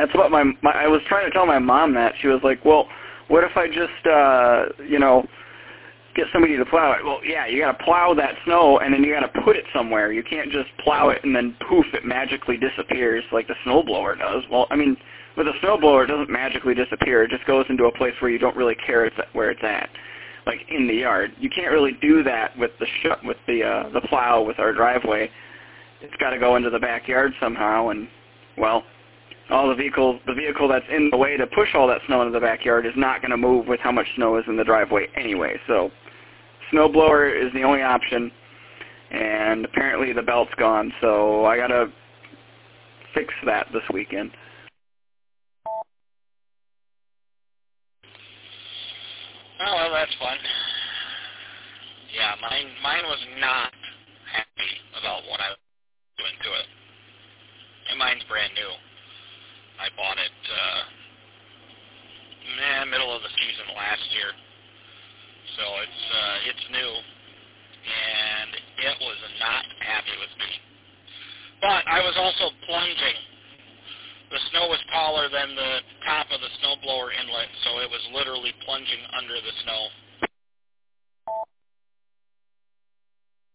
That's what I was trying to tell my mom that. She was like, well, what if I just, get somebody to plow it? Well, yeah, you got to plow that snow, and then you got to put it somewhere. You can't just plow it and then poof, it magically disappears like the snowblower does. Well, I mean, with a snowblower, it doesn't magically disappear. It just goes into a place where you don't really care where it's at, like in the yard. You can't really do that with the plow with our driveway. It's got to go into the backyard somehow, and well, the vehicle that's in the way to push all that snow into the backyard is not going to move with how much snow is in the driveway anyway. So, snowblower is the only option, and apparently the belt's gone. So I got to fix that this weekend. Oh, well, that's fun. Yeah, mine was not happy about what I was doing to it. And mine's brand new. I bought it middle of the season last year, so it's new, and it was not happy with me. But I was also plunging. The snow was taller than the top of the snowblower inlet, so it was literally plunging under the snow.